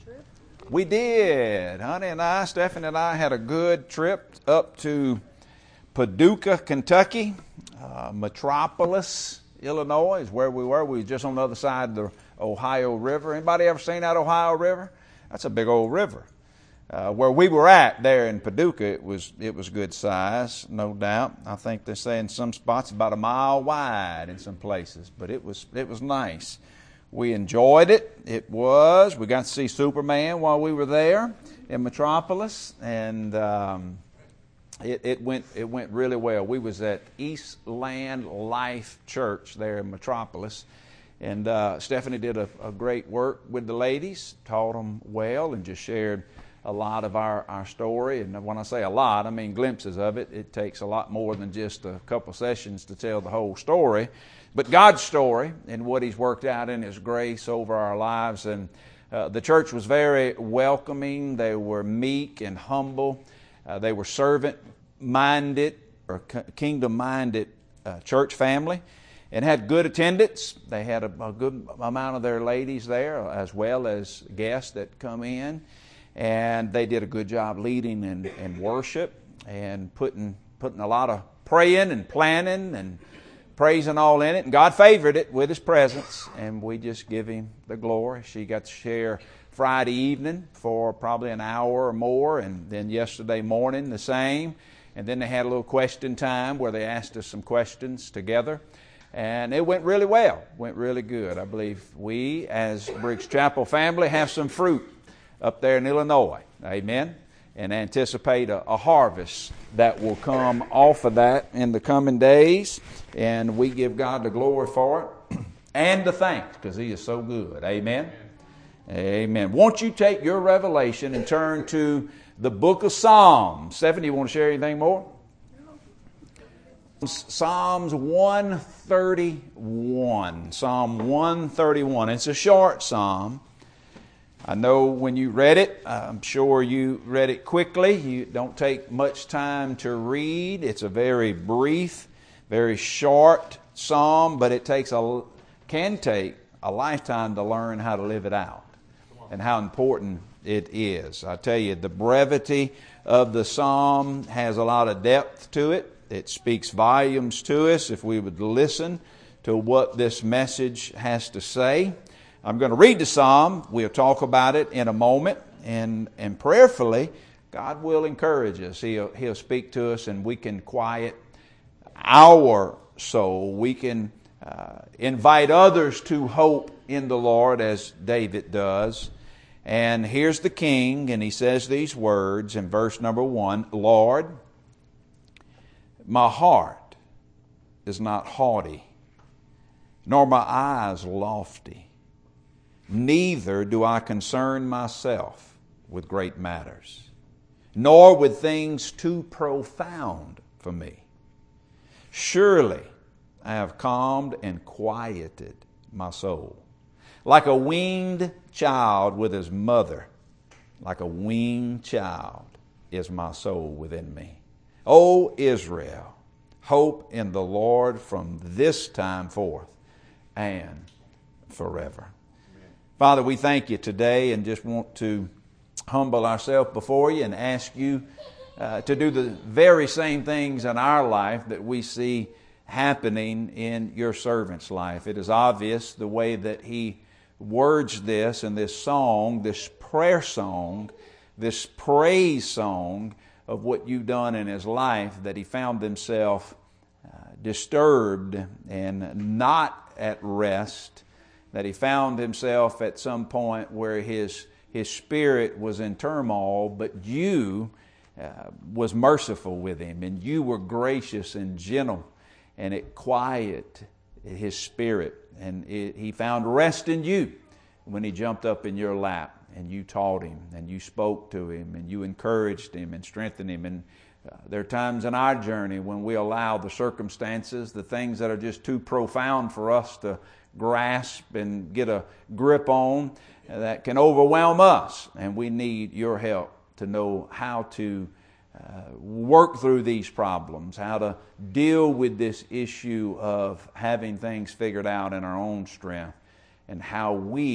trip? We did. Stephanie and I had a good trip up to Paducah, Kentucky. Metropolis, Illinois is where we were. We were just on the other side of the Ohio River. Anybody ever seen that Ohio River? That's a big old river. Where we were at there in Paducah, it was good size, no doubt. I think they say in some spots about a mile wide in some places, but it was nice. We enjoyed it. We got to see Superman while we were there in Metropolis, and it went really well. We was at Eastland Life Church there in Metropolis, and Stephanie did a great work with the ladies, taught them well, and just shared a lot of our story. And when I say a lot, I mean glimpses of it. It takes a lot more than just a couple sessions to tell the whole story, but God's story and what He's worked out in His grace over our lives. And the church was very welcoming. They were meek and humble. They were servant-minded or kingdom-minded church family, and had good attendance. They had a good amount of their ladies there, as well as guests that come in. And they did a good job leading and worship and putting a lot of praying and planning and praising all in it. And God favored it with His presence, and we just give Him the glory. She got to share Friday evening for probably an hour or more, and then yesterday morning the same. And then they had a little question time where they asked us some questions together. And it went really well, went really good. I believe we, as Briggs Chapel family, have some fruit up there in Illinois, amen, and anticipate a harvest that will come off of that in the coming days, and we give God the glory for it and the thanks, because He is so good, amen, amen. Won't you take your revelation and turn to the book of Psalms? Stephanie, you want to share anything more? Psalms 131, Psalm 131. It's a short psalm. I know when you read it, I'm sure you read it quickly. You don't take much time to read. It's a very brief, very short psalm, but it can take a lifetime to learn how to live it out and how important it is. I tell you, the brevity of the psalm has a lot of depth to it. It speaks volumes to us if we would listen to what this message has to say. I'm going to read the psalm. We'll talk about it in a moment, and prayerfully, God will encourage us. He'll speak to us, and we can quiet our soul. We can invite others to hope in the Lord, as David does. And here's the king, and he says these words in verse number 1, Lord, my heart is not haughty, nor my eyes lofty. Neither do I concern myself with great matters, nor with things too profound for me. Surely I have calmed and quieted my soul, like a weaned child with his mother. Like a weaned child is my soul within me. O Israel, hope in the Lord from this time forth and forever. Father, we thank You today and just want to humble ourselves before You and ask You to do the very same things in our life that we see happening in Your servant's life. It is obvious the way that he words this in this song, this prayer song, this praise song of what You've done in his life, that he found himself disturbed and not at rest, that he found himself at some point where his spirit was in turmoil, but You was merciful with him, and You were gracious and gentle, and it quieted his spirit, and he found rest in You when he jumped up in Your lap, and You taught him, and You spoke to him, and You encouraged him and strengthened him. And there are times in our journey when we allow the circumstances, the things that are just too profound for us to grasp and get a grip on, that can overwhelm us, and we need Your help to know how to work through these problems, how to deal with this issue of having things figured out in our own strength, and how we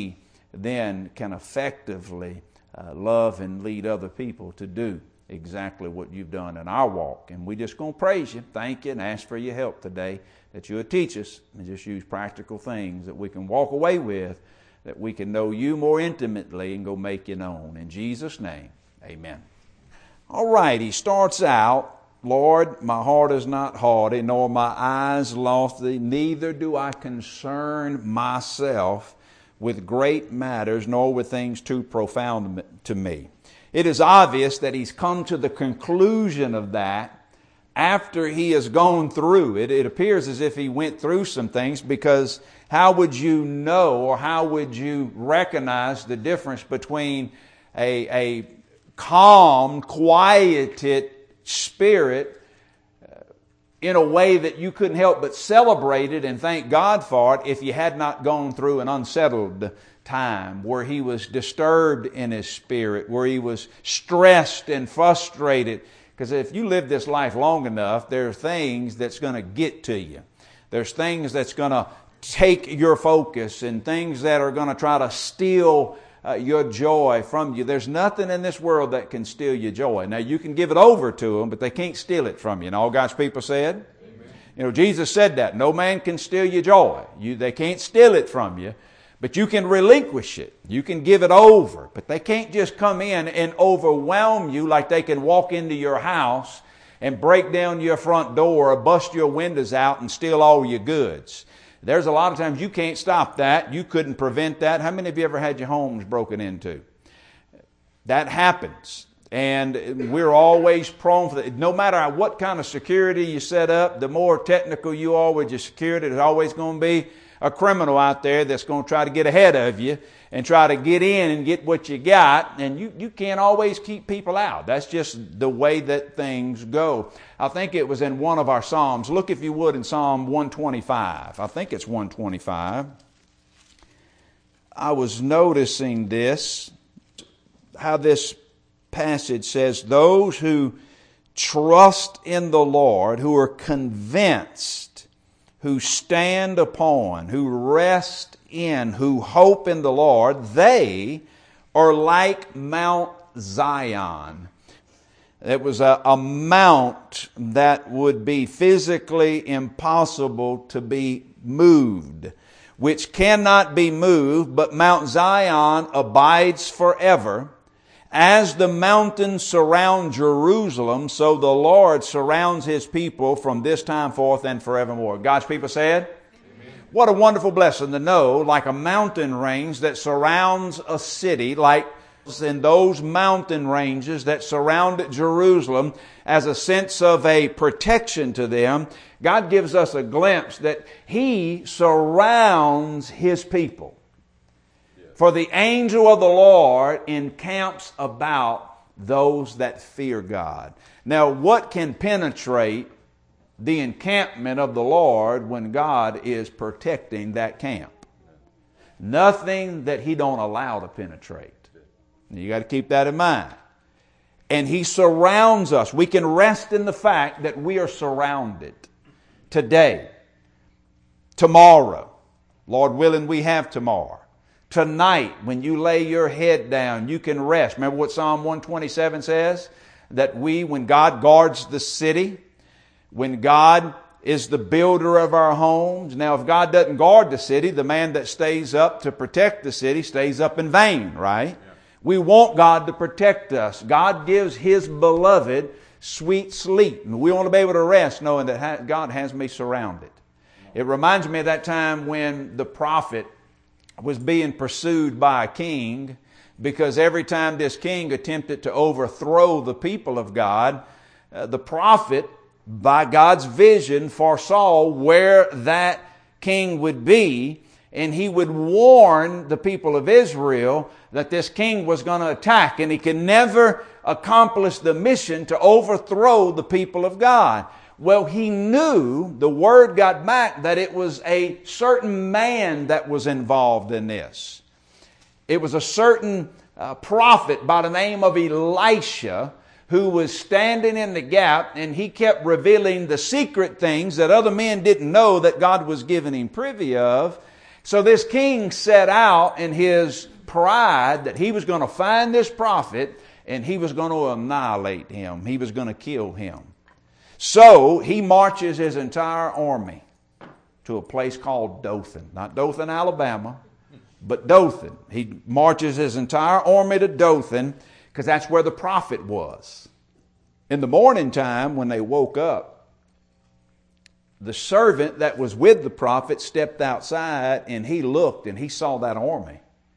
then can effectively love and lead other people to do exactly what you've done in our walk. And we're just going to praise you, thank you, and ask for your help today, that you would teach us and just use practical things that we can walk away with, that we can know you more intimately and go make you known. In Jesus' name, amen. All right, he starts out, Lord, my heart is not haughty, nor my eyes lofty, neither do I concern myself with great matters, nor with things too profound to me. It is obvious that he's come to the conclusion of that after he has gone through it. It appears as if he went through some things, because how would you know, or how would you recognize the difference between a calm, quieted spirit in a way that you couldn't help but celebrate it and thank God for it, if you had not gone through an unsettled time where he was disturbed in his spirit, where he was stressed and frustrated? Because if you live this life long enough, there are things that's going to get to you. There's things that's going to take your focus, and things that are going to try to steal your joy from you. There's nothing in this world that can steal your joy. Now, you can give it over to them, but they can't steal it from you. And all God's people said? Amen. You know, Jesus said that. No man can steal your joy. They can't steal it from you, but you can relinquish it. You can give it over. But they can't just come in and overwhelm you like they can walk into your house and break down your front door or bust your windows out and steal all your goods. There's a lot of times you can't stop that. You couldn't prevent that. How many of you ever had your homes broken into? That happens. And we're always prone for that. No matter what kind of security you set up, the more technical you are with your security, there's always going to be a criminal out there that's going to try to get ahead of you and try to get in and get what you got. And you can't always keep people out. That's just the way that things go. I think it was in one of our Psalms. Look, if you would, in Psalm 125. I think it's 125. I was noticing this, how this passage says, those who trust in the Lord, who are convinced, who stand upon, who rest in, who hope in the Lord, they are like Mount Zion. It was a mount that would be physically impossible to be moved, which cannot be moved, but Mount Zion abides forever. As the mountains surround Jerusalem, so the Lord surrounds His people from this time forth and forevermore. God's people said? Amen. What a wonderful blessing to know, like a mountain range that surrounds a city, like in those mountain ranges that surrounded Jerusalem, as a sense of a protection to them. God gives us a glimpse that He surrounds His people. For the angel of the Lord encamps about those that fear God. Now, what can penetrate the encampment of the Lord when God is protecting that camp? Nothing that He don't allow to penetrate. You got to keep that in mind. And He surrounds us. We can rest in the fact that we are surrounded today, tomorrow. Lord willing, we have tomorrow. Tonight, when you lay your head down, you can rest. Remember what Psalm 127 says? That when God guards the city, when God is the builder of our homes. Now, if God doesn't guard the city, the man that stays up to protect the city stays up in vain, right? Yeah. We want God to protect us. God gives His beloved sweet sleep. And we want to be able to rest knowing that God has me surrounded. It reminds me of that time when the prophet was being pursued by a king, because every time this king attempted to overthrow the people of God, the prophet, by God's vision, foresaw where that king would be, and he would warn the people of Israel that this king was going to attack, and he could never accomplish the mission to overthrow the people of God. Well, he knew, the word got back, that it was a certain man that was involved in this. It was a certain prophet by the name of Elisha who was standing in the gap, and he kept revealing the secret things that other men didn't know that God was giving him privy of. So this king set out in his pride that he was going to find this prophet and he was going to annihilate him. He was going to kill him. So he marches his entire army to a place called Dothan. Not Dothan, Alabama, but Dothan. He marches his entire army to Dothan because that's where the prophet was. In the morning time, when they woke up, the servant that was with the prophet stepped outside and he looked and he saw that army.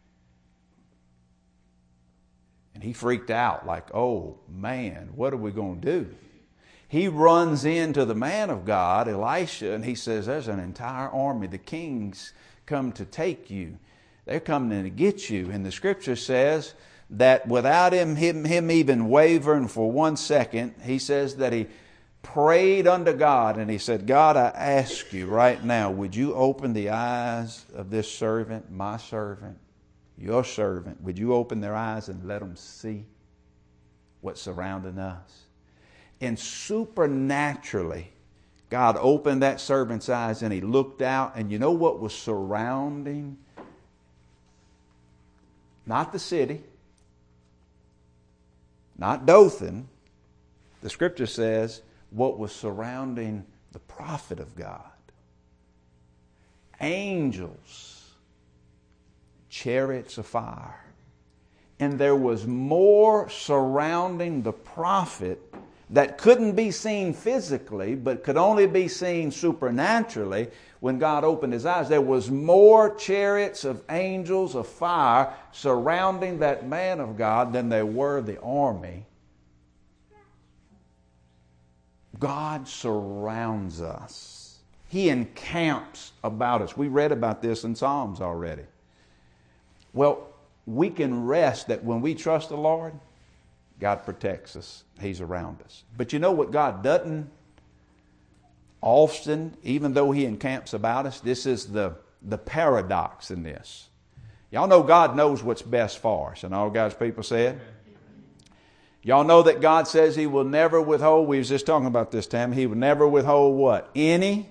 And he freaked out like, oh man, what are we going to do? He runs into the man of God, Elisha, and he says, there's an entire army. The kings come to take you. They're coming to get you. And the scripture says that without him even wavering for 1 second, he says that he prayed unto God and he said, God, I ask you right now, would you open the eyes of this servant, my servant, your servant? Would you open their eyes and let them see what's surrounding us? And supernaturally, God opened that servant's eyes and he looked out, and you know what was surrounding? Not the city, not Dothan. The scripture says what was surrounding the prophet of God. Angels, chariots of fire. And there was more surrounding the prophet that couldn't be seen physically, but could only be seen supernaturally when God opened his eyes. There was more chariots of angels of fire surrounding that man of God than there were the army. God surrounds us. He encamps about us. We read about this in Psalms already. Well, we can rest that when we trust the Lord, God protects us. He's around us. But you know what God doesn't often, even though he encamps about us? This is the paradox in this. Y'all know God knows what's best for us. And all God's people said? Y'all know that God says he will never withhold. We was just talking about this, Tam. He will never withhold what? Any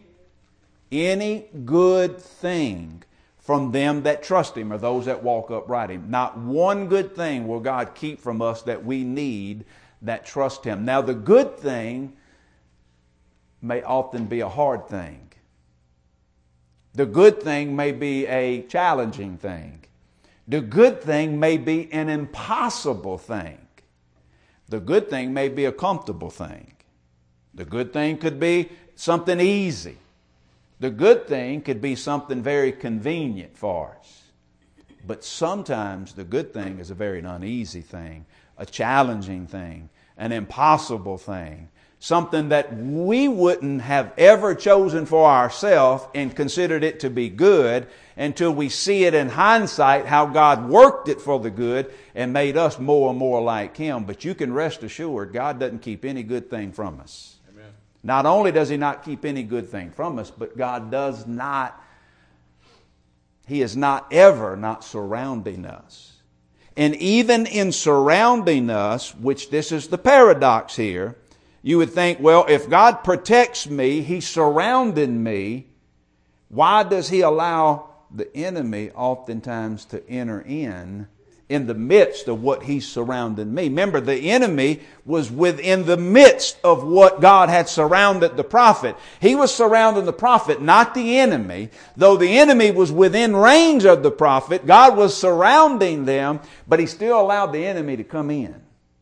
good thing from them that trust him, or those that walk upright him. Not one good thing will God keep from us that we need that trust him. Now the good thing may often be a hard thing. The good thing may be a challenging thing. The good thing may be an impossible thing. The good thing may be a comfortable thing. The good thing could be something easy. The good thing could be something very convenient for us. But sometimes the good thing is a very uneasy thing, a challenging thing, an impossible thing, something that we wouldn't have ever chosen for ourselves and considered it to be good until we see it in hindsight how God worked it for the good and made us more and more like him. But you can rest assured God doesn't keep any good thing from us. Not only does he not keep any good thing from us, but God does not, he is not ever not surrounding us. And even in surrounding us, which this is the paradox here, you would think, well, if God protects me, he's surrounding me, why does he allow the enemy oftentimes to enter in the midst of what he's surrounding me? Remember, the enemy was within the midst of what God had surrounded the prophet. He was surrounding the prophet, not the enemy. Though the enemy was within range of the prophet, God was surrounding them, but he still allowed the enemy to come in.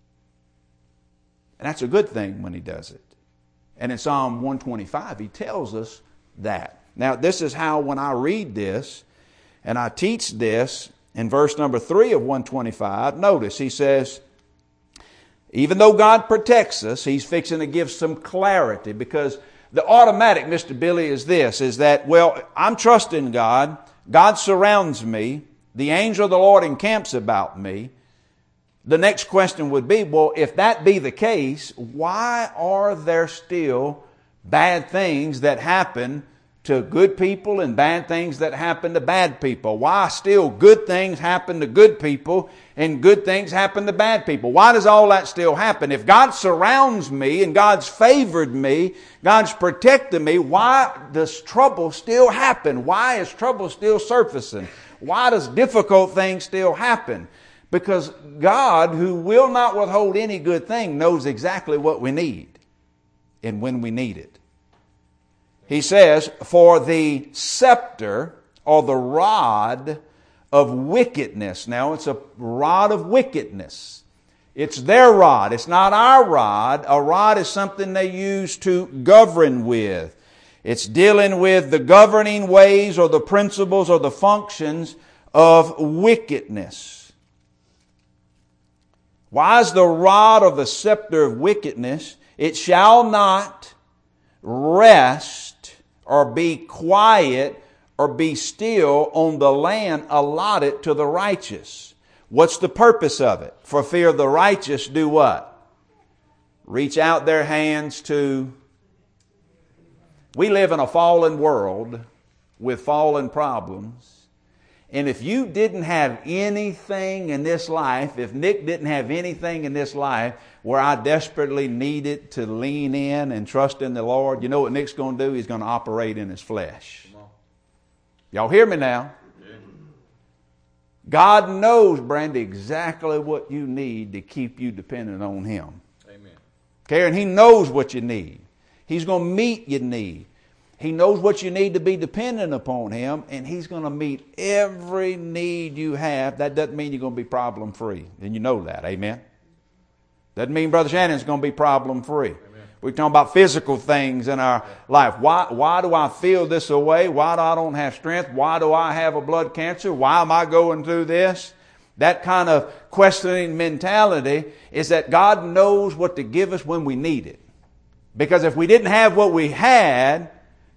And that's a good thing when he does it. And in Psalm 125, he tells us that. Now, this is how when I read this and I teach this, in verse number 3 of 125, notice he says, even though God protects us, he's fixing to give some clarity, because the automatic, Mr. Billy, is this, is that, well, I'm trusting God. God surrounds me. The angel of the Lord encamps about me. The next question would be, well, if that be the case, why are there still bad things that happen to good people and bad things that happen to bad people? Why still good things happen to good people and good things happen to bad people? Why does all that still happen? If God surrounds me and God's favored me, God's protected me, why does trouble still happen? Why is trouble still surfacing? Why does difficult things still happen? Because God, who will not withhold any good thing, knows exactly what we need and when we need it. He says, for the scepter or the rod of wickedness. Now, it's a rod of wickedness. It's their rod. It's not our rod. A rod is something they use to govern with. It's dealing with the governing ways or the principles or the functions of wickedness. Why is the rod of the scepter of wickedness? It shall not rest or be quiet or be still on the land allotted to the righteous. What's the purpose of it? For fear the righteous do what? Reach out their hands to... We live in a fallen world with fallen problems. And if you didn't have anything in this life, if Nick didn't have anything in this life where I desperately needed to lean in and trust in the Lord, you know what Nick's going to do? He's going to operate in his flesh. Y'all hear me now? God knows, Brandy, exactly what you need to keep you dependent on Him. Amen. Karen, He knows what you need. He's going to meet your need. He knows what you need to be dependent upon Him, and He's going to meet every need you have. That doesn't mean you're going to be problem free. And you know that. Amen? Doesn't mean Brother Shannon's going to be problem free. We're talking about physical things in our life. Why do I feel this way? Why do I don't have strength? Why do I have a blood cancer? Why am I going through this? That kind of questioning mentality is that God knows what to give us when we need it. Because if we didn't have what we had,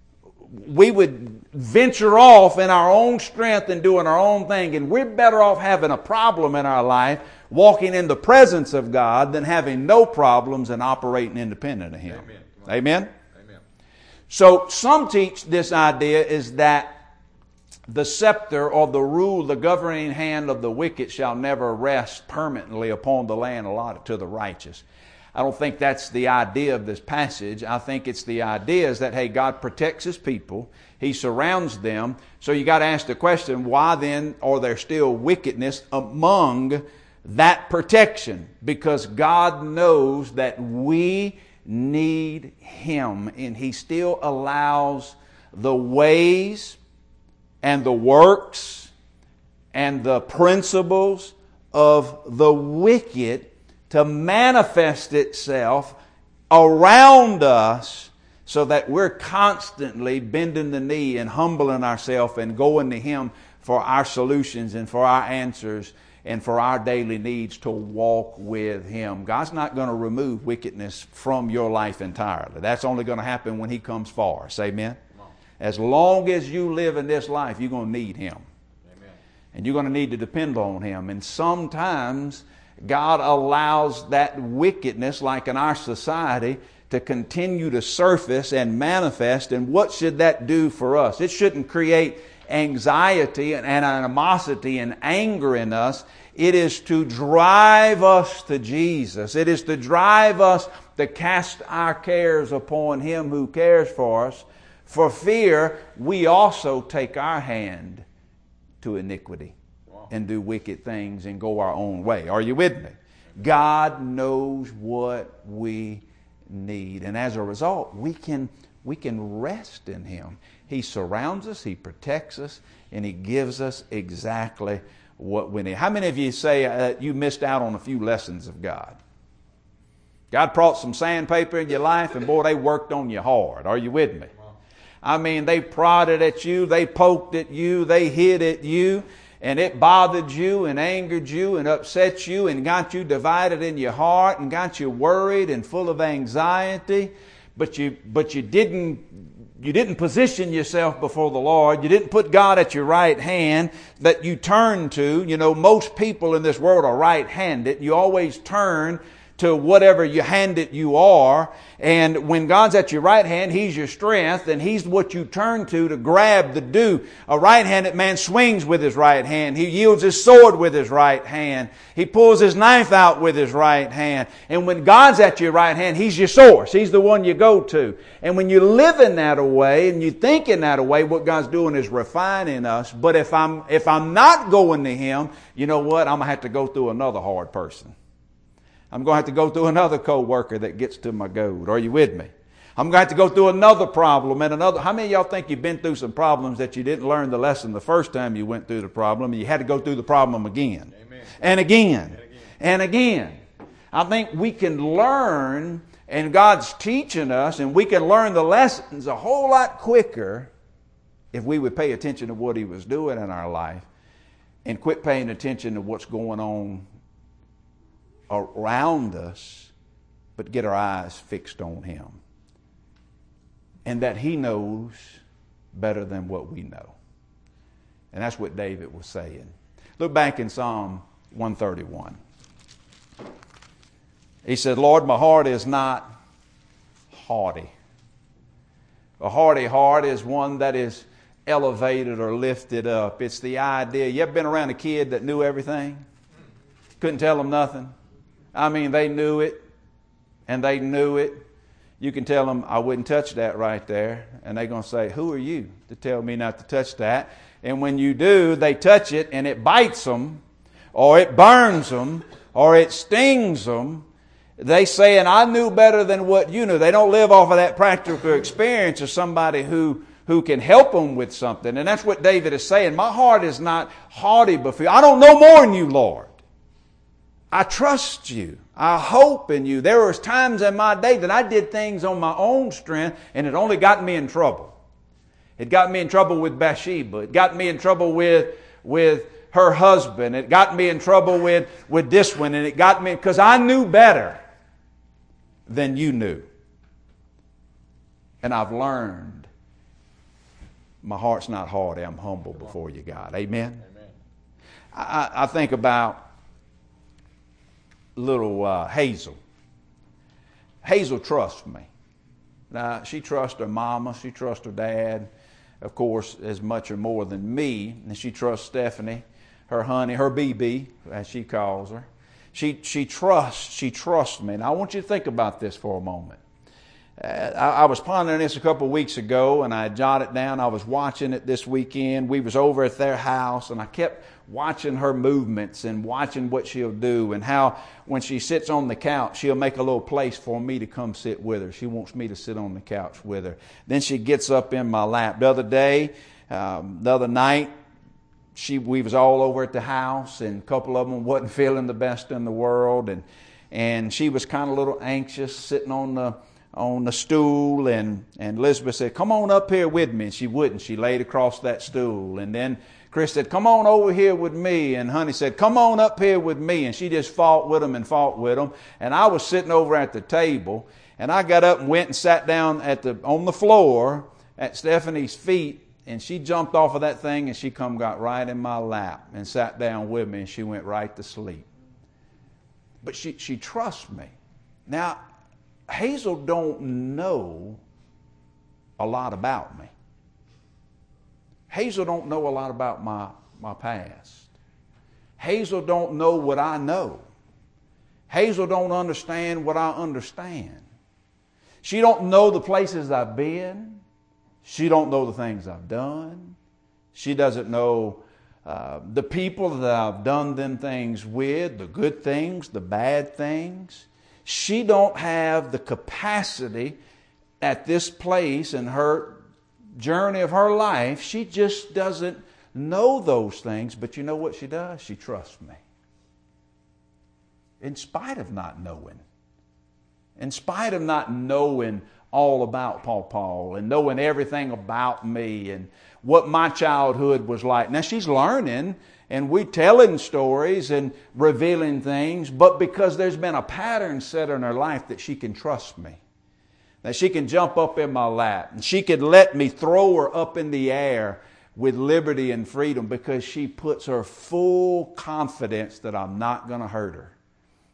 we would venture off in our own strength and doing our own thing. And we're better off having a problem in our life, walking in the presence of God, than having no problems and operating independent of Him. Amen? Amen. So some teach this idea is that the scepter or the rule, the governing hand of the wicked shall never rest permanently upon the land allotted to the righteous. I don't think that's the idea of this passage. I think it's the idea is that, hey, God protects His people. He surrounds them. So you got to ask the question, why then are there still wickedness among that protection? Because God knows that we need Him, and He still allows the ways and the works and the principles of the wicked to manifest itself around us so that we're constantly bending the knee and humbling ourselves and going to Him for our solutions and for our answers and for our daily needs to walk with Him. God's not going to remove wickedness from your life entirely. That's only going to happen when He comes for us. Amen? As long as you live in this life, you're going to need Him. Amen. And you're going to need to depend on Him. And sometimes God allows that wickedness, like in our society, to continue to surface and manifest. And what should that do for us? It shouldn't create anxiety and animosity and anger in us. It is to drive us to Jesus. It is to drive us to cast our cares upon Him who cares for us. For fear we also take our hand to iniquity and do wicked things and go our own way. Are you with me? God knows what we need. And as a result, we can rest in Him. He surrounds us, He protects us, and He gives us exactly what we need. How many of you say you missed out on a few lessons of God? God brought some sandpaper in your life, and boy, they worked on you hard. Are you with me? I mean, they prodded at you, they poked at you, they hit at you, and it bothered you and angered you and upset you and got you divided in your heart and got you worried and full of anxiety. But you didn't position yourself before the Lord. You didn't put God at your right hand that you turn to. You know, most people in this world are right-handed. You always turn to whatever you hand it you are. And when God's at your right hand, He's your strength, and He's what you turn to grab the dew. A right-handed man swings with his right hand. He yields his sword with his right hand. He pulls his knife out with his right hand. And when God's at your right hand, He's your source. He's the one you go to. And when you live in that way and you think in that way, what God's doing is refining us. But if I'm not going to Him, you know what? I'm going to have to go through another hard person. I'm going to have to go through another co-worker that gets to my goat. Are you with me? I'm going to have to go through another problem and another. How many of y'all think you've been through some problems that you didn't learn the lesson the first time you went through the problem, and you had to go through the problem again? Amen. And again. And again. I think we can learn, and God's teaching us, and we can learn the lessons a whole lot quicker if we would pay attention to what He was doing in our life and quit paying attention to what's going on around us, but get our eyes fixed on Him. And that He knows better than what we know. And that's what David was saying. Look back in Psalm 131. He said, Lord, my heart is not haughty. A haughty heart is one that is elevated or lifted up. It's the idea. You ever been around a kid that knew everything? Couldn't tell them nothing? I mean, they knew it, and they knew it. You can tell them, I wouldn't touch that right there. And they're going to say, who are you to tell me not to touch that? And when you do, they touch it, and it bites them, or it burns them, or it stings them. They say, and I knew better than what you knew. They don't live off of that practical experience of somebody who can help them with something. And that's what David is saying. My heart is not haughty before you. I don't know more than you, Lord. I trust you. I hope in you. There was times in my day that I did things on my own strength, and it only got me in trouble. It got me in trouble with Bathsheba. It got me in trouble with her husband. It got me in trouble with this one. And it got me because I knew better than you knew. And I've learned my heart's not haughty. I'm humble before you, God. Amen? Amen. I think about little Hazel. Hazel trusts me. Now, she trusts her mama. She trusts her dad, of course, as much or more than me. And she trusts Stephanie, her honey, her BB, as she calls her. She trusts me. And I want you to think about this for a moment. I was pondering this a couple of weeks ago, and I jotted down. I was watching it this weekend. We was over at their house, and I kept watching her movements and watching what she'll do, and how when she sits on the couch, she'll make a little place for me to come sit with her. She wants me to sit on the couch with her. Then she gets up in my lap. The other night, we was all over at the house, and a couple of them wasn't feeling the best in the world, and she was kind of a little anxious, sitting on the stool, and Elizabeth said, come on up here with me. And she wouldn't. She laid across that stool. And then Chris said, come on over here with me. And Honey said, come on up here with me. And she just fought with them. And I was sitting over at the table, and I got up and went and sat down on the floor at Stephanie's feet. And she jumped off of that thing, and she got right in my lap and sat down with me, and she went right to sleep. But she trusts me. Now, Hazel don't know a lot about me. Hazel don't know a lot about my past. Hazel don't know what I know. Hazel don't understand what I understand. She don't know the places I've been. She don't know the things I've done. She doesn't know the people that I've done them things with, the good things, the bad things. She don't have the capacity at this place in her journey of her life. She just doesn't know those things. But you know what she does? She trusts me. In spite of not knowing. In spite of not knowing all about Paul and knowing everything about me and what my childhood was like. Now she's learning, and we're telling stories and revealing things, but because there's been a pattern set in her life that she can trust me. That she can jump up in my lap, and she can let me throw her up in the air with liberty and freedom, because she puts her full confidence that I'm not going to hurt her.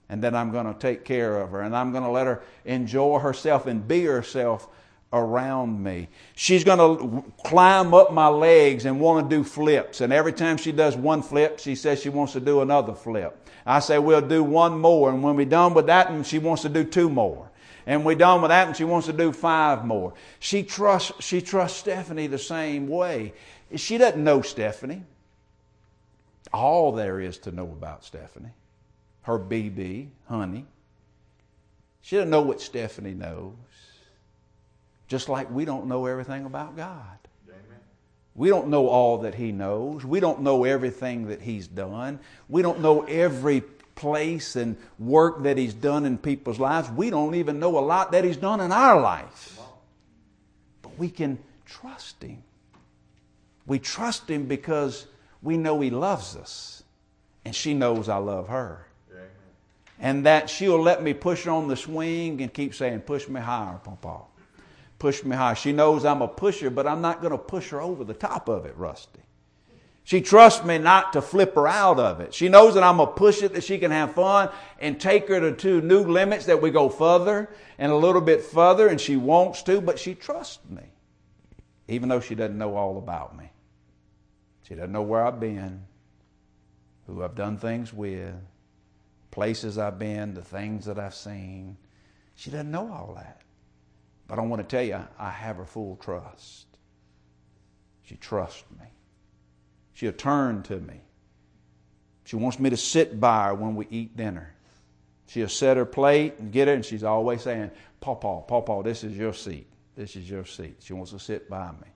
And then I'm going to take care of her. And I'm going to let her enjoy herself and be herself around me. She's going to climb up my legs and want to do flips. And every time she does one flip, she says she wants to do another flip. I say, we'll do one more. And when we're done with that, and she wants to do 2 more. And we're done with that, and she wants to do 5 more. She trusts Stephanie the same way. She doesn't know Stephanie. All there is to know about Stephanie. Her BB, honey. She doesn't know what Stephanie knows. Just like we don't know everything about God. Amen. We don't know all that He knows. We don't know everything that He's done. We don't know every place and work that He's done in people's lives. We don't even know a lot that He's done in our life. But we can trust Him. We trust Him because we know He loves us. And she knows I love her. Amen. And that she'll let me push her on the swing and keep saying, push me higher, Papa. Push me higher. She knows I'm a pusher, but I'm not going to push her over the top of it, Rusty. She trusts me not to flip her out of it. She knows that I'm going to push it, that she can have fun and take her to new limits, that we go further and a little bit further, and she wants to, but she trusts me. Even though she doesn't know all about me. She doesn't know where I've been, who I've done things with, places I've been, the things that I've seen. She doesn't know all that. But I want to tell you, I have her full trust. She trusts me. She'll turn to me. She wants me to sit by her when we eat dinner. She'll set her plate and get her, and she's always saying, Papa, this is your seat. This is your seat. She wants to sit by me.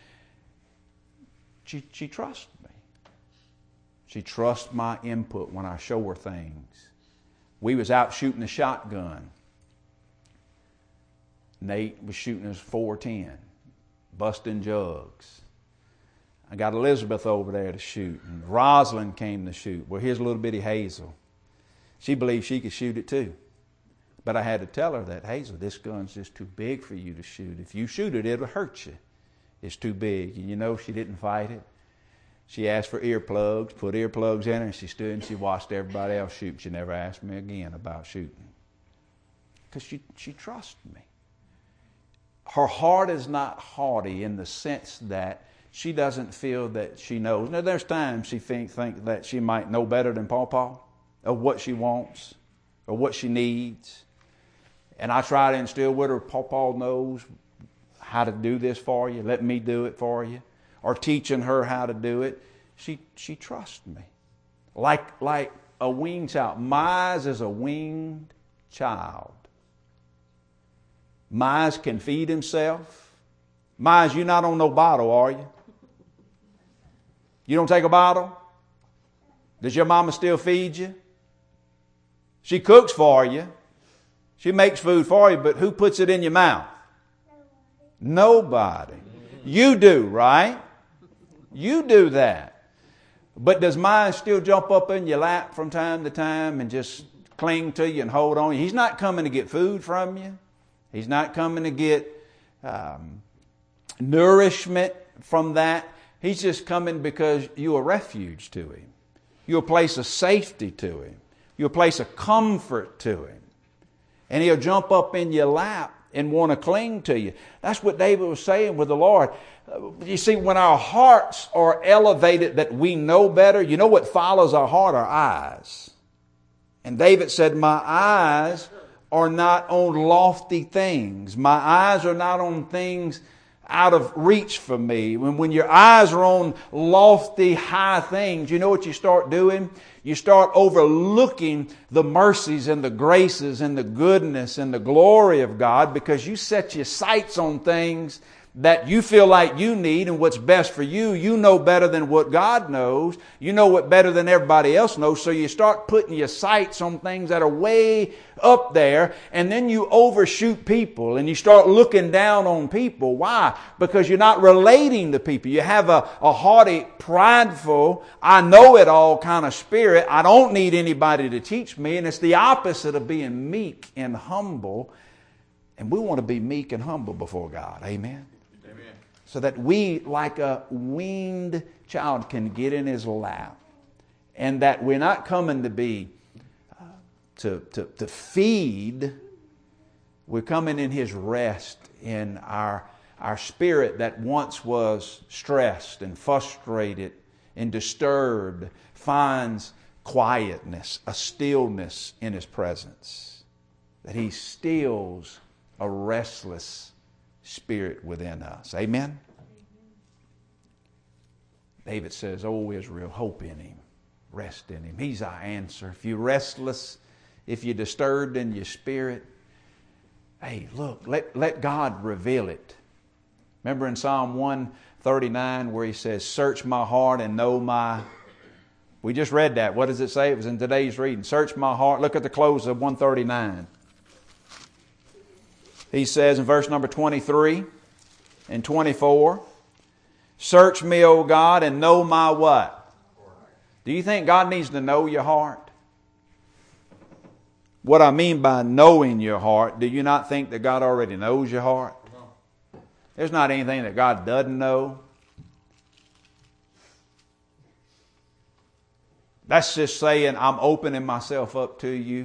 She trusts me. She trusts my input when I show her things. We was out shooting a shotgun. Nate was shooting his .410, busting jugs. I got Elizabeth over there to shoot, and Rosalind came to shoot. Well, here's little bitty Hazel. She believed she could shoot it too. But I had to tell her that, Hazel, this gun's just too big for you to shoot. If you shoot it, it'll hurt you. It's too big. And you know, she didn't fight it. She asked for earplugs, put earplugs in her, and she stood and she watched everybody else shoot. She never asked me again about shooting. Because she trusts me. Her heart is not haughty in the sense that she doesn't feel that she knows. Now, there's times she think that she might know better than Pawpaw of what she wants or what she needs. And I try to instill with her, Pawpaw knows how to do this for you. Let me do it for you. Or teaching her how to do it. She trusts me. Like a winged child. Mize is a winged child. Mize can feed himself. Mize, you're not on no bottle, are you? You don't take a bottle? Does your mama still feed you? She cooks for you. She makes food for you, but who puts it in your mouth? Nobody. You do, right? You do that. But does Mize still jump up in your lap from time to time and just cling to you and hold on? He's not coming to get food from you. He's not coming to get nourishment from that. He's just coming because you're a refuge to him. You're a place of safety to him. You're a place of comfort to him. And he'll jump up in your lap and want to cling to you. That's what David was saying with the Lord. You see, when our hearts are elevated that we know better, you know what follows our heart? Our eyes. And David said, my eyes are not on lofty things. My eyes are not on things out of reach for me. When your eyes are on lofty, high things, you know what you start doing? You start overlooking the mercies and the graces and the goodness and the glory of God because you set your sights on things that you feel like you need and what's best for you. You know better than what God knows. You know what better than everybody else knows. So you start putting your sights on things that are way up there, and then you overshoot people and you start looking down on people. Why? Because you're not relating to people. You have a haughty, prideful, I know it all kind of spirit. I don't need anybody to teach me. And it's the opposite of being meek and humble. And we want to be meek and humble before God. Amen. So that we, like a weaned child, can get in His lap. And that we're not coming to be to feed. We're coming in His rest in our spirit that once was stressed and frustrated and disturbed finds quietness, a stillness in His presence. That He stills a restless spirit within us. Amen? David says, "Oh, Israel, hope in Him. Rest in Him. He's our answer. If you're restless, if you're disturbed in your spirit, hey, look, let God reveal it." Remember in Psalm 139 where He says, "Search my heart and know my..." We just read that. What does it say? It was in today's reading. Search my heart. Look at the close of 139. He says in verse number 23 and 24, "Search me, O God, and know my" what? Do you think God needs to know your heart? What I mean by knowing your heart, do you not think that God already knows your heart? No. There's not anything that God doesn't know. That's just saying, I'm opening myself up to you.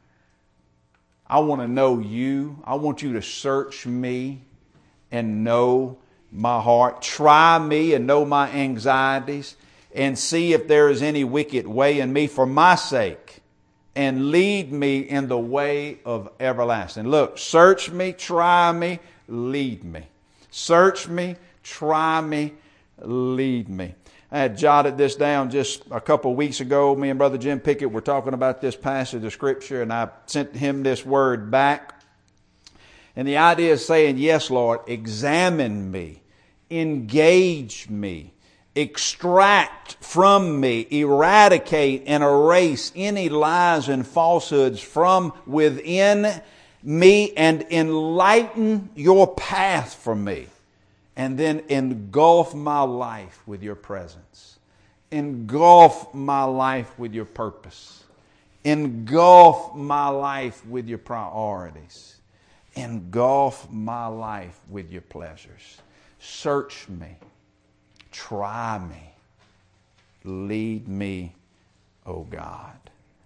I want to know you. I want you to search me and know my heart. Try me and know my anxieties and see if there is any wicked way in me for my sake, and lead me in the way of everlasting. Look, search me, try me, lead me. Search me, try me, lead me. I had jotted this down just a couple of weeks ago. Me and Brother Jim Pickett were talking about this passage of Scripture, and I sent him this word back. And the idea is saying, yes, Lord, examine me, engage me, extract from me, eradicate and erase any lies and falsehoods from within me, and enlighten your path for me. And then engulf my life with your presence. Engulf my life with your purpose. Engulf my life with your priorities. Engulf my life with your pleasures. Search me. Try me. Lead me, O God.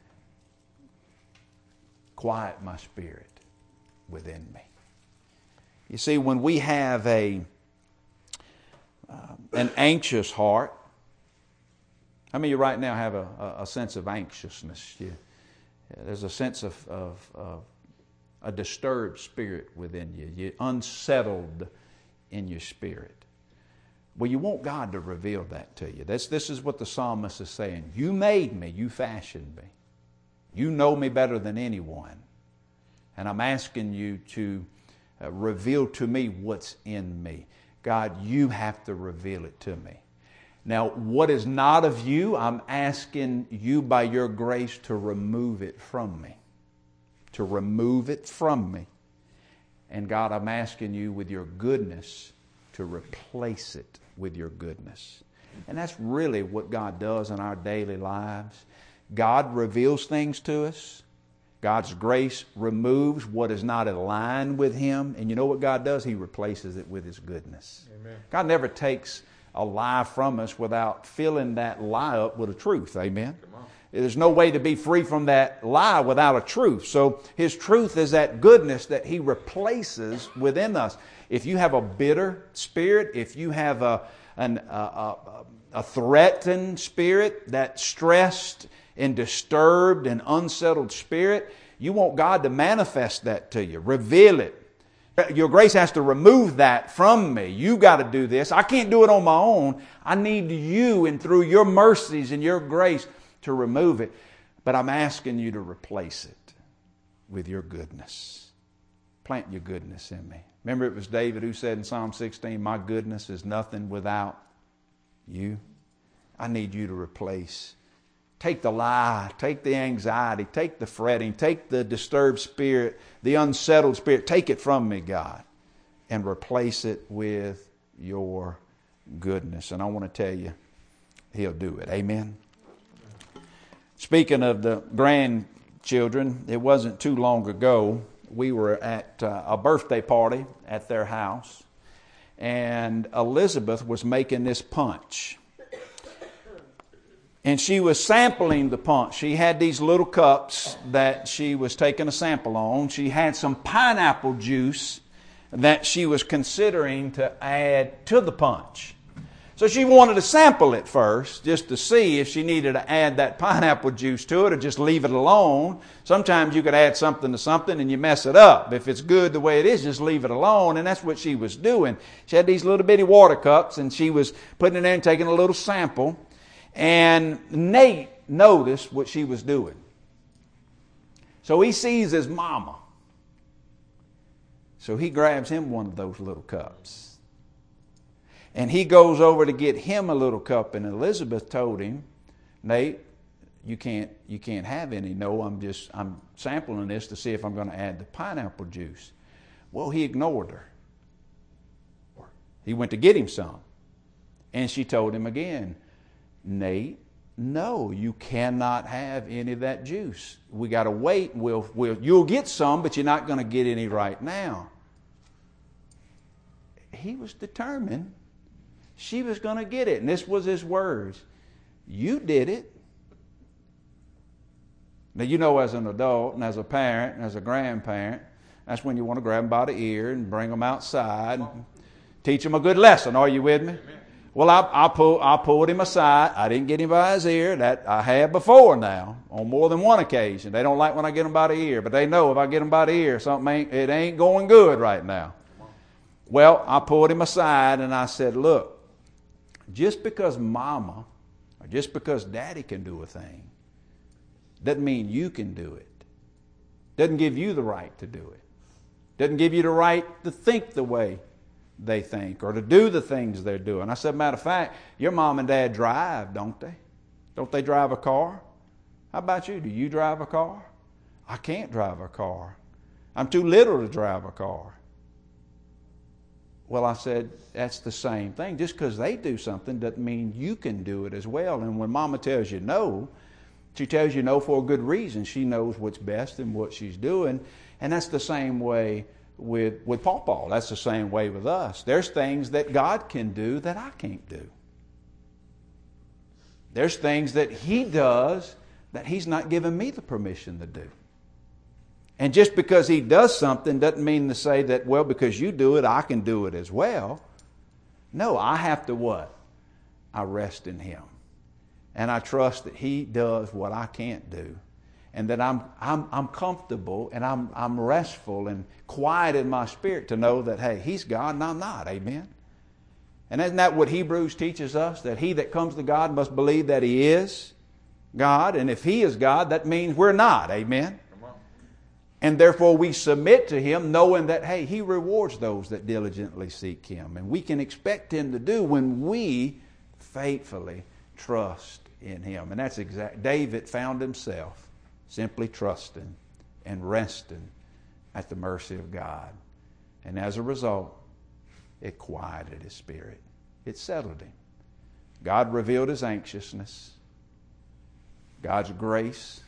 Quiet my spirit within me. You see, when we have an anxious heart, how many of you right now have a sense of anxiousness? There's a sense of a disturbed spirit within you. You're unsettled in your spirit. Well, you want God to reveal that to you. This is what the psalmist is saying. You made me. You fashioned me. You know me better than anyone. And I'm asking you to reveal to me what's in me. God, you have to reveal it to me. Now, what is not of you, I'm asking you by your grace to remove it from me. To remove it from me. And God, I'm asking you with your goodness to replace it with your goodness. And that's really what God does in our daily lives. God reveals things to us. God's grace removes what is not aligned with Him. And you know what God does? He replaces it with His goodness. Amen. God never takes a lie from us without filling that lie up with a truth. Amen. There's no way to be free from that lie without a truth. So His truth is that goodness that He replaces within us. If you have a bitter spirit, if you have a threatened spirit, that stressed and disturbed and unsettled spirit, you want God to manifest that to you, reveal it. Your grace has to remove that from me. You got to do this. I can't do it on my own. I need you, and through your mercies and your grace, to remove it. But I'm asking you to replace it with your goodness. Plant your goodness in me. Remember, it was David who said in Psalm 16, my goodness is nothing without you. I need you to replace. Take the lie, take the anxiety, take the fretting, take the disturbed spirit, the unsettled spirit. Take it from me, God, and replace it with your goodness. And I want to tell you, He'll do it. Amen. Speaking of the grandchildren, it wasn't too long ago, we were at a birthday party at their house, and Elizabeth was making this punch. And she was sampling the punch. She had these little cups that she was taking a sample on. She had some pineapple juice that she was considering to add to the punch. So she wanted to sample it first, just to see if she needed to add that pineapple juice to it or just leave it alone. Sometimes you could add something to something and you mess it up. If it's good the way it is, just leave it alone. And that's what she was doing. She had these little bitty water cups and she was putting it in and taking a little sample. And Nate noticed what she was doing. So he sees his mama. So he grabs him one of those little cups. And he goes over to get him a little cup. And Elizabeth told him, Nate, you can't have any. No, I'm sampling this to see if I'm going to add the pineapple juice. Well, he ignored her. He went to get him some. And she told him again, Nate, no, you cannot have any of that juice. We got to wait. You'll get some, but you're not going to get any right now. He was determined she was going to get it. And this was his words. You did it. Now, you know, as an adult and as a parent and as a grandparent, that's when you want to grab them by the ear and bring them outside and teach them a good lesson. Are you with me? Amen. Well, I pulled him aside. I didn't get him by his ear. That I have before now, on more than one occasion. They don't like when I get them by the ear, but they know if I get them by the ear, it ain't going good right now. Well, I pulled him aside and I said, look, just because mama or just because daddy can do a thing doesn't mean you can do it. Doesn't give you the right to do it. Doesn't give you the right to think the way they think or to do the things they're doing. I said, matter of fact, your mom and dad drive, don't they? Don't they drive a car? How about you? Do you drive a car? I can't drive a car. I'm too little to drive a car. Well, I said, that's the same thing. Just because they do something doesn't mean you can do it as well. And when mama tells you no, she tells you no for a good reason. She knows what's best and what she's doing. And that's the same way with Pawpaw. That's the same way with us. There's things that God can do that I can't do. There's things that He does that He's not given me the permission to do. And just because He does something doesn't mean to say that, well, because you do it, I can do it as well. No, I have to what? I rest in Him. And I trust that He does what I can't do. And that I'm comfortable and I'm restful and quiet in my spirit to know that, hey, He's God and I'm not. Amen. And isn't that what Hebrews teaches us? That he that comes to God must believe that He is God. And if He is God, that means we're not. Amen. And therefore we submit to Him knowing that, hey, He rewards those that diligently seek Him. And we can expect Him to do when we faithfully trust in Him. And that's David found himself simply trusting and resting at the mercy of God. And as a result, it quieted his spirit. It settled him. God revealed his anxiousness. God's grace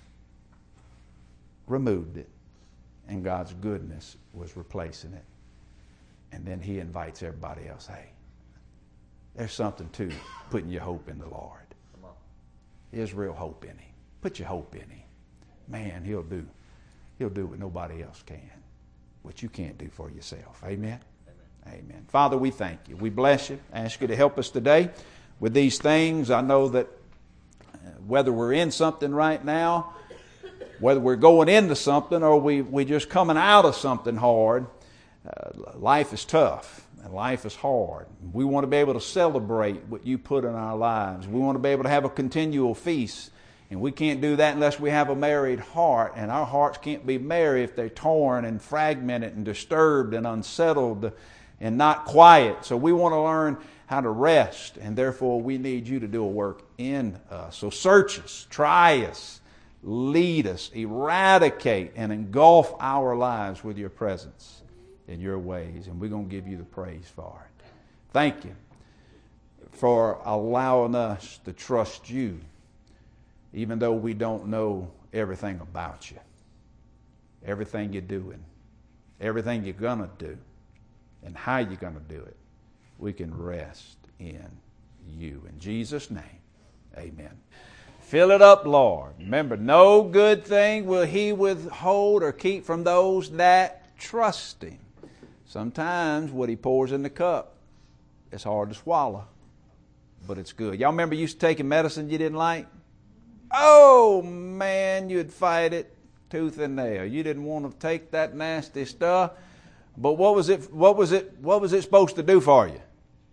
removed it. And God's goodness was replacing it. And then He invites everybody else, hey, there's something to putting your hope in the Lord. There's real hope in Him. Put your hope in Him. Man, He'll do what nobody else can, what you can't do for yourself. Amen? Amen. Father, we thank You. We bless You. I ask You to help us today with these things. I know that whether we're in something right now, whether we're going into something or we just coming out of something hard, life is tough and life is hard. We want to be able to celebrate what You put in our lives. We want to be able to have a continual feast. And we can't do that unless we have a married heart. And our hearts can't be merry if they're torn and fragmented and disturbed and unsettled and not quiet. So we want to learn how to rest. And therefore we need You to do a work in us. So search us, try us, lead us, eradicate and engulf our lives with Your presence and Your ways. And we're going to give You the praise for it. Thank You for allowing us to trust You, even though we don't know everything about You, everything You're doing, everything You're going to do, and how You're going to do it. We can rest in You. In Jesus' name, amen. Fill it up, Lord. Remember, no good thing will He withhold or keep from those that trust Him. Sometimes what He pours in the cup is hard to swallow, but it's good. Y'all remember you used to taking medicine you didn't like? Oh, man, you'd fight it tooth and nail. You didn't want to take that nasty stuff, but what was it supposed to do for you?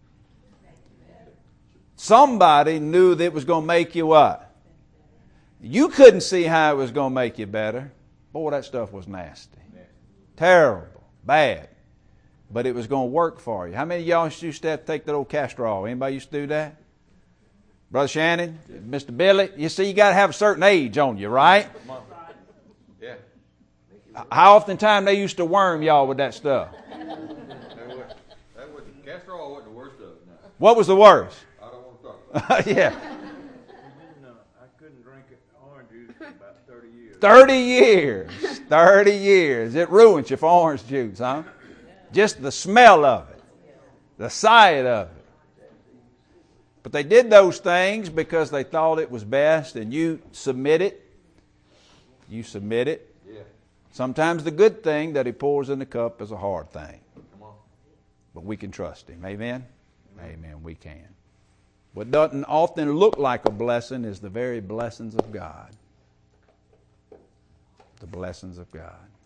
Somebody knew that it was going to make you what? You couldn't see how it was going to make you better. Boy, that stuff was nasty. Terrible. Bad. But it was going to work for you. How many of y'all used to have to take that old Castrol? Anybody used to do that? Brother Shannon? Mr. Billy? You see, you got to have a certain age on you, right? Yeah. How often time they used to worm y'all with that stuff? Castrol wasn't the worst of it. No. What was the worst? I don't want to talk about it. Yeah. I couldn't drink orange juice for about 30 years. 30 years. 30 years. It ruins you for orange juice, huh? Just the smell of it. The sight of it. But they did those things because they thought it was best, and you submit it. You submit it. Yeah. Sometimes the good thing that He pours in the cup is a hard thing. Come on. But we can trust Him. Amen? Amen. We can. What doesn't often look like a blessing is the very blessings of God. The blessings of God.